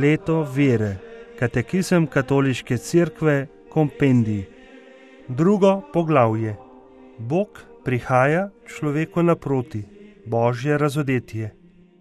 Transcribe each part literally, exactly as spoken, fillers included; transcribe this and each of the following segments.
Leto vere. Katekizem Katoliške cerkve, kompendij. Drugo poglavje. Bog prihaja človeku naproti. Božje razodetje.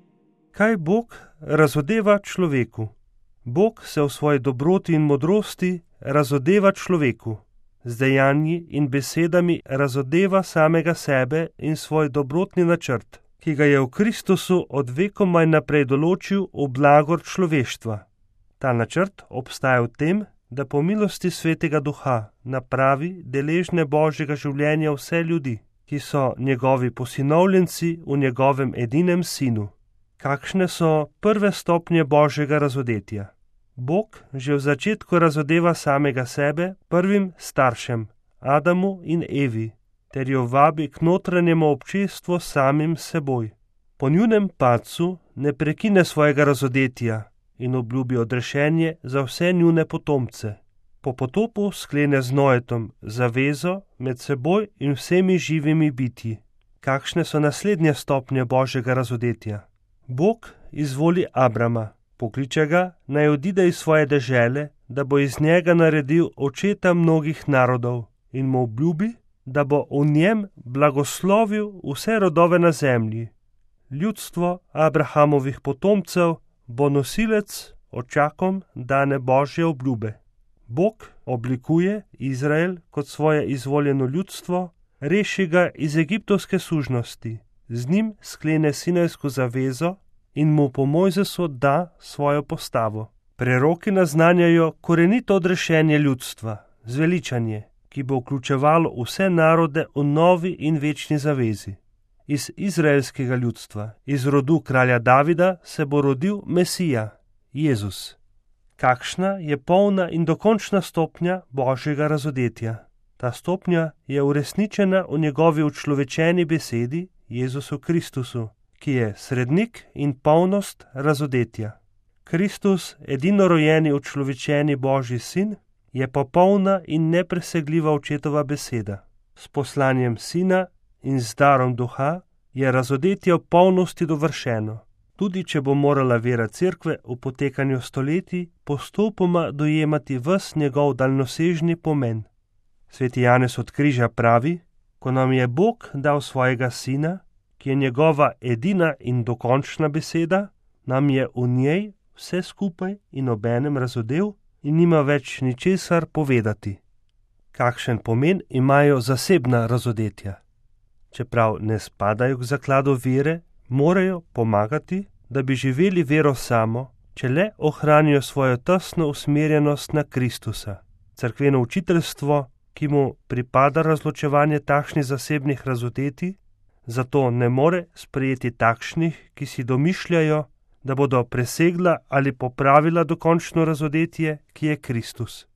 Kaj Bog razodeva človeku? Bog se v svoji dobroti in modrosti razodeva človeku. Z dejanji in besedami razodeva samega sebe in svoj dobrotni načrt, ki ga je v Kristusu od vekomaj naprej določil v blagor človeštva. Ta načrt obstaja v tem, da po milosti Svetega Duha napravi deležne Božjega življenja vse ljudi, ki so njegovi posinovljenci v njegovem edinem sinu. Kakšne so prve stopnje Božjega razodetja? Bog že v začetku razodeva samega sebe prvim staršem, Adamu in Evi, ter jo vabi k notranjemu občestvu s samim seboj. Po njunem padcu ne prekine svojega razodetja in obljubi odrešenje za vse njune potomce. Po potopu sklene z Noetom zavezo med seboj in vsemi živimi bitji. Kakšne so naslednje stopnje Božjega razodetja? Bog izvoli Abrama, pokliče ga, naj odide iz svoje dežele, da bo iz njega naredil očeta mnogih narodov, in mu obljubi, da bo v njem blagoslovil vse rodove na zemlji. Ljudstvo Abrahamovih potomcev bo nosilec očakom dane Božje obljube. Bog oblikuje Izrael kot svoje izvoljeno ljudstvo, reši ga iz egiptovske sužnosti, z njim sklene sinajsko zavezo in mu po Mojzesu da svojo postavo. Preroki naznanjajo korenito odrešenje ljudstva, zveličanje, ki bo vključevalo vse narode v novi in večni zavezi. Iz izraelskega ljudstva, iz rodu kralja Davida, se bo rodil Mesija, Jezus. Kakšna je polna in dokončna stopnja Božjega razodetja? Ta stopnja je uresničena v njegovi učlovečeni besedi, Jezusu Kristusu, ki je srednik in polnost razodetja. Kristus, edinorojeni učlovečeni Božji sin, je popolna in nepresegljiva očetova beseda. S poslanjem sina in z darom duha je razodetje v polnosti dovršeno, tudi če bo morala vera cerkve v potekanju stoletij postopoma dojemati ves njegov daljnosežni pomen. Sveti Janez od Križa pravi, ko nam je Bog dal svojega sina, ki je njegova edina in dokončna beseda, nam je v njej vse skupaj in obenem razodel in nima več ničesar povedati. Kakšen pomen imajo zasebna razodetja? Čeprav ne spadajo k zakladu vere, morajo pomagati, da bi živeli vero samo, če le ohranijo svojo tesno usmerjenost na Kristusa. Cerkveno učiteljstvo, ki mu pripada razločevanje takšnih zasebnih razodetij, zato ne more sprejeti takšnih, ki si domišljajo, da bodo presegla ali popravila dokončno razodetje, ki je Kristus.